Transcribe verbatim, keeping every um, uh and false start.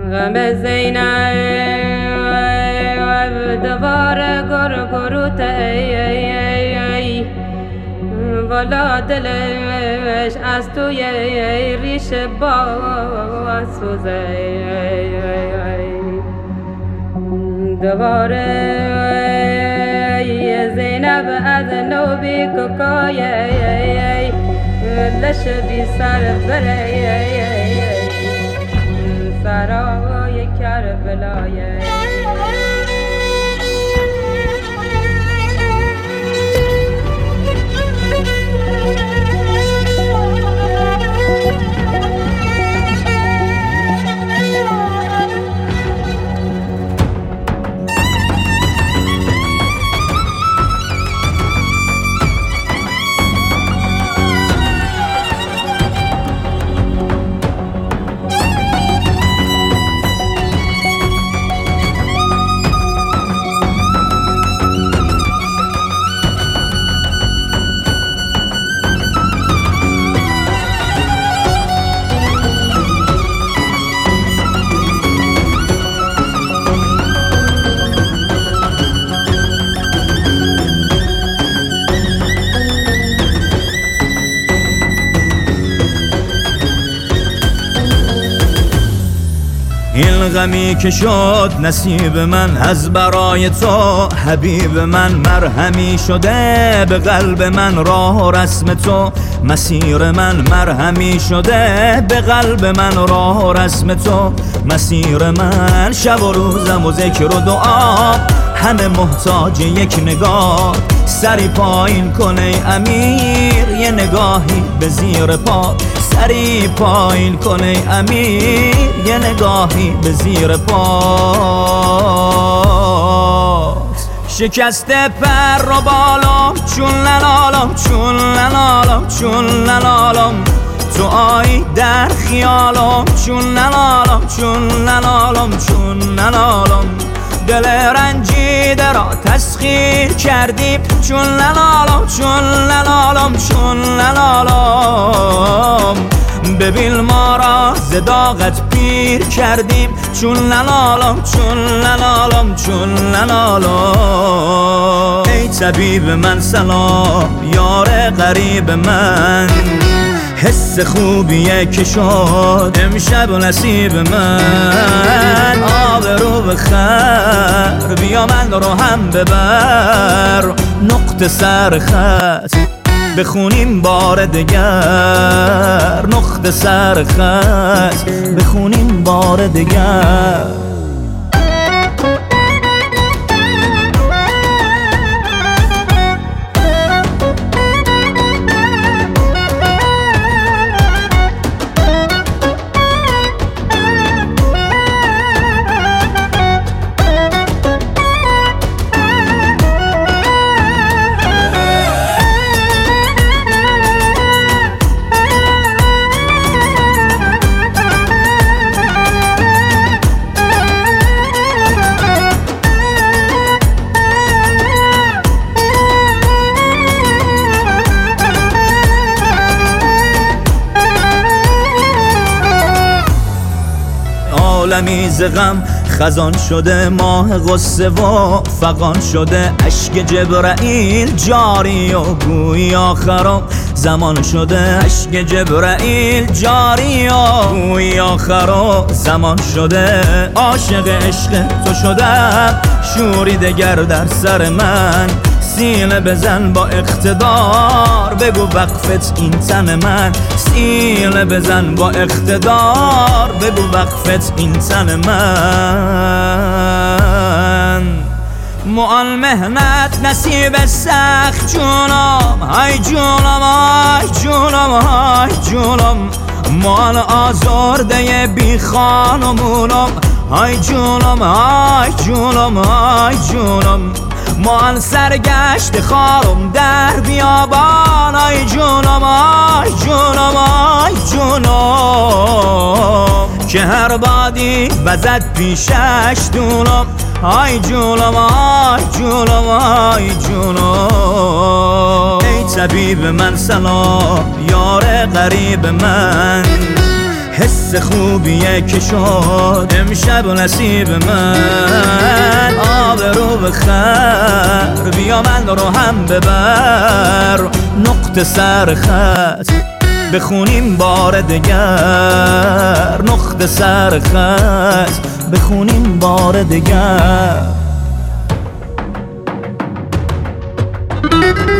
غم زینب دوار گر گروت ای ای ای والا دلش از توی ریش با سوزه دوباره زینب از نو بی کوکای لش بی سر بره سرای کربلای این غمی که شد نصیب من از برای تو حبیب من مرهمی شده به قلب من راه و رسم تو مسیر من مرهمی شده به قلب من راه و رسم تو مسیر من شب و روزم و ذکر و دعا همه محتاج یک نگاه سری پایین کن ای امیر یه نگاهی به زیر پا سری پایین کن ای امیر یه نگاهی به زیر پا شکسته پر و بالام چون ننالم چون ننالم چون ننالم تو آیی در خیالم چون ننالم چون ننالم چون ننالم دل رنجیده را تسخیر کردیم چون ننالم چون ننالم چون ننالم ببین ما را زداغت پیر کردیم چون ننالم چون ننالم چون ننالم ای طبیب من سلام یار غریب من حس خوبیه که شد امشب نصیب من آبرو بخر بیا من رو هم ببر نقطه سر خط بخونیم بار دگر نقطه سر خط بخونیم بار دگر عالمی ز غم خزان شده ماه غصه و فغان شده اشک جبرائیل جاری و گویی آخر زمان شده اشک جبرائیل جاری و گویی آخر زمان شده عاشق عشق تو شدم شوری دگر در سر من سینه بزن با اقتدار بگو وقفت این تن من سینه بزن با اقتدار بگو وقفت این تن من مؤن مهنت نصیب سخت جونم های جونم های جونم های جونم مؤن آزرده بی خانمونم های جونم های جونم های جونم مؤن سرگشت خارم در بیابان ای جونم ای جونم ای جونم که هر بادی وزد پیشش دونم ای جونم ای جونم ای جونم ای طبیب من سلام یار غریب من حس قصه خوبیه که شد امشب و نصیب من آبرو بخر بیا من رو هم ببر نقطه سر خط بخونیم بار دگر نقطه سر خط بخونیم بار دگر